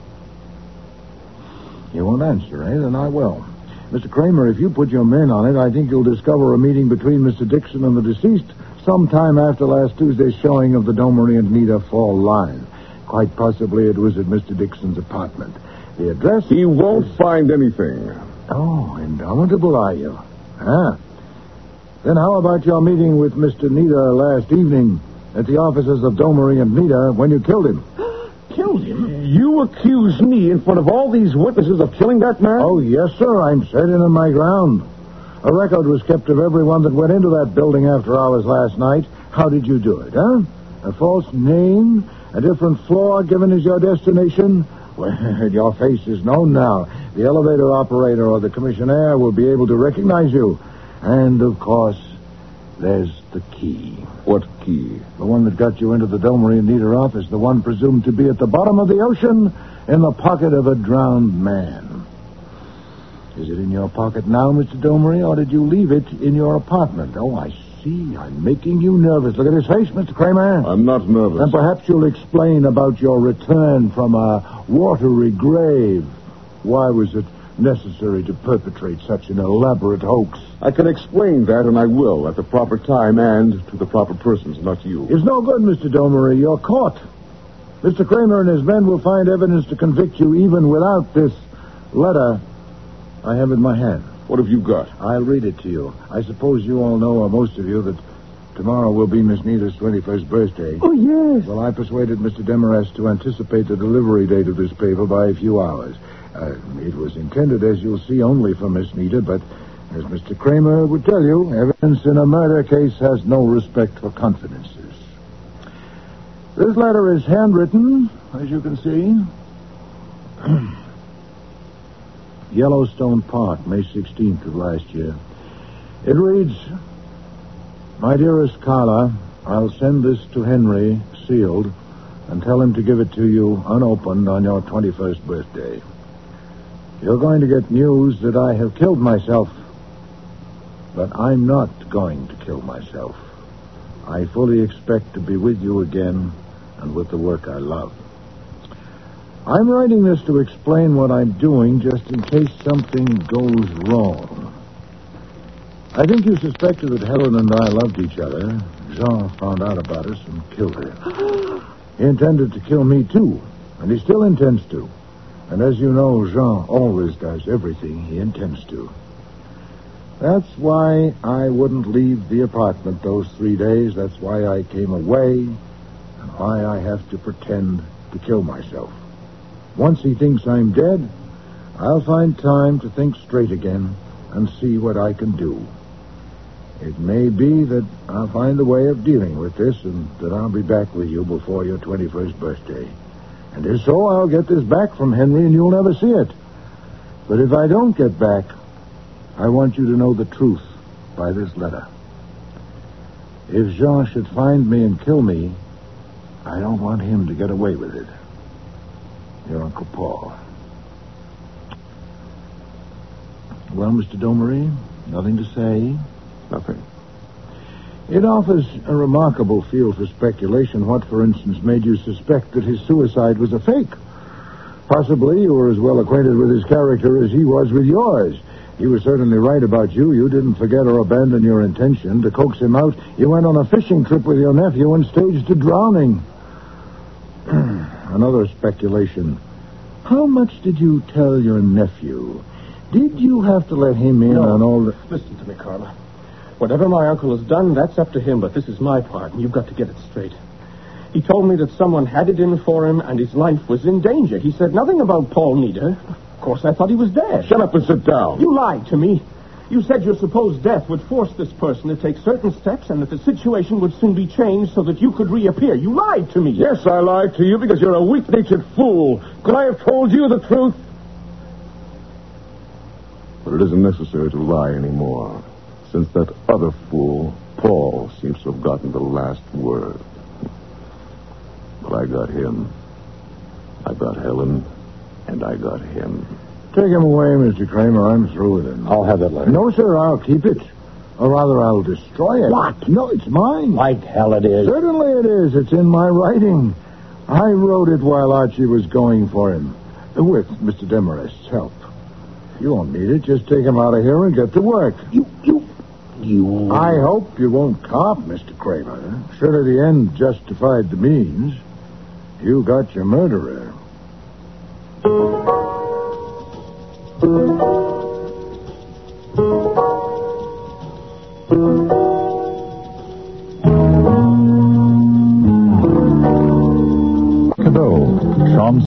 You won't answer, eh? Then I will. Mister Kramer, if you put your men on it, I think you'll discover a meeting between Mister Dixon and the deceased sometime after last Tuesday's showing of the Domery and Nieder fall line. Quite possibly it was at Mister Dixon's apartment. The address... He won't is... find anything. Oh, indomitable, are you? Huh? Then how about your meeting with Mister Nieder last evening at the offices of Domery and Nieder when you killed him? Killed him? You accuse me in front of all these witnesses of killing that man? Oh, yes, sir. I'm certain in my ground. A record was kept of everyone that went into that building after hours last night. How did you do it, huh? A false name? A different floor given as your destination? Well, your face is known now. The elevator operator or the commissionaire will be able to recognize you. And, of course, there's the key. What key? The one that got you into the Domery and Nieder office. The one presumed to be at the bottom of the ocean in the pocket of a drowned man. Is it in your pocket now, Mister Domery, or did you leave it in your apartment? Oh, I see. I'm making you nervous. Look at his face, Mister Kramer. I'm not nervous. Then perhaps you'll explain about your return from a watery grave. Why was it necessary to perpetrate such an elaborate hoax? I can explain that, and I will, at the proper time and to the proper persons, not you. It's no good, Mister Domery. You're caught. Mister Kramer and his men will find evidence to convict you even without this letter I have in my hand. What have you got? I'll read it to you. I suppose you all know, or most of you, that tomorrow will be Miss Nieder's twenty-first birthday. Oh, yes. Well, I persuaded Mister Demarest to anticipate the delivery date of this paper by a few hours. Uh, it was intended, as you'll see, only for Miss Nieder, but as Mister Kramer would tell you, evidence in a murder case has no respect for confidences. This letter is handwritten, as you can see. Yellowstone Park, May sixteenth of last year. It reads, My dearest Carla, I'll send this to Henry, sealed, and tell him to give it to you unopened on your twenty-first birthday. You're going to get news that I have killed myself. But I'm not going to kill myself. I fully expect to be with you again and with the work I love. I'm writing this to explain what I'm doing just in case something goes wrong. I think you suspected that Helen and I loved each other. Jean found out about us and killed her. He intended to kill me, too, and he still intends to. And as you know, Jean always does everything he intends to. That's why I wouldn't leave the apartment those three days. That's why I came away, and why I have to pretend to kill myself. Once he thinks I'm dead, I'll find time to think straight again and see what I can do. It may be that I'll find a way of dealing with this and that I'll be back with you before your twenty-first birthday. And if so, I'll get this back from Henry and you'll never see it. But if I don't get back, I want you to know the truth by this letter. If Jean should find me and kill me, I don't want him to get away with it. Your Uncle Paul. Well, Mister Domery, nothing to say? Nothing. It offers a remarkable field for speculation. What, for instance, made you suspect that his suicide was a fake? Possibly you were as well acquainted with his character as he was with yours. He was certainly right about you. You didn't forget or abandon your intention. To coax him out, you went on a fishing trip with your nephew and staged a drowning. Another speculation. How much did you tell your nephew? Did you have to let him in no. on all the... Listen to me, Carla. Whatever my uncle has done, that's up to him, but this is my part, and you've got to get it straight. He told me that someone had it in for him, and his life was in danger. He said nothing about Paul Nieder. Of course, I thought he was dead. Shut up and sit down. You lied to me. You said your supposed death would force this person to take certain steps and that the situation would soon be changed so that you could reappear. You lied to me. Yes, I lied to you because you're a weak-natured fool. Could I have told you the truth? But it isn't necessary to lie anymore, since that other fool, Paul, seems to have gotten the last word. But I got him. I got Helen, and I got him. Take him away, Mister Kramer. I'm through with him. I'll have that letter. No, sir, I'll keep it. Or rather, I'll destroy it. What? No, it's mine. Like hell it is. Certainly it is. It's in my writing. I wrote it while Archie was going for him, with Mister Demarest's help. You won't need it. Just take him out of here and get to work. You, you, you... I hope you won't cop, Mister Kramer. Should at the end justified the means, you got your murderer.